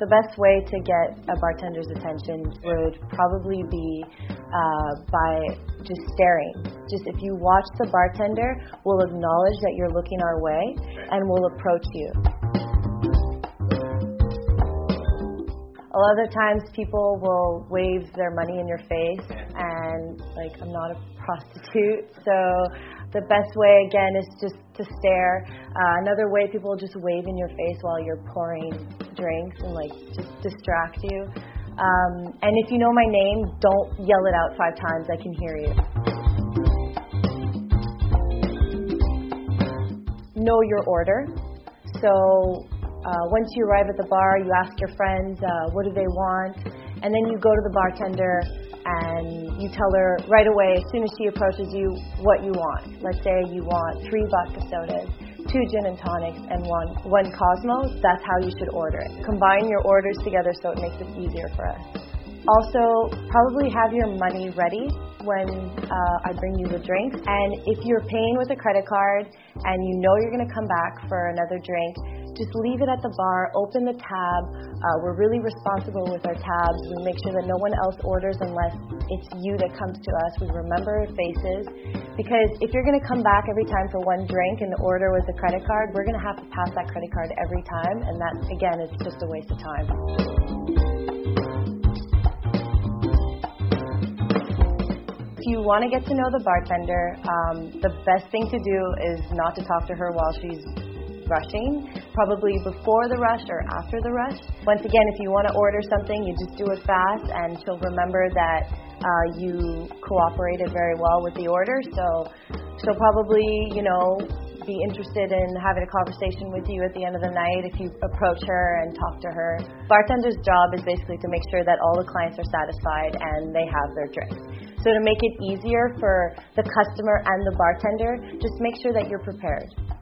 The best way to get a bartender's attention would probably be by just staring. Just if you watch the bartender, we'll acknowledge that you're looking our way and we'll approach you. A lot of the times people will wave their money in your face and I'm not a prostitute, so the best way again is just to stare. Another way, people just wave in your face while you're pouring drinks and just distract you. And if you know my name, don't yell it out 5 times, I can hear you. Know your order. So once you arrive at the bar, you ask your friends what do they want, and then you go to the bartender and you tell her right away, as soon as she approaches you, what you want. Let's say you want 3 vodka sodas, 2 gin and tonics, and one Cosmo. That's how you should order it. Combine your orders together so it makes it easier for us. Also, probably have your money ready when I bring you the drinks. And if you're paying with a credit card and you know you're going to come back for another drink, just leave it at the bar, open the tab. We're really responsible with our tabs. We make sure that no one else orders unless it's you that comes to us. We remember faces, because if you're going to come back every time for one drink and order with a credit card, we're going to have to pass that credit card every time, and that, again, is just a waste of time. If you want to get to know the bartender, the best thing to do is not to talk to her while she's rushing, probably before the rush or after the rush. Once again, if you want to order something, you just do it fast, and she'll remember that you cooperated very well with the order, so she'll probably, be interested in having a conversation with you at the end of the night if you approach her and talk to her. Bartender's job is basically to make sure that all the clients are satisfied and they have their drinks. So to make it easier for the customer and the bartender, just make sure that you're prepared.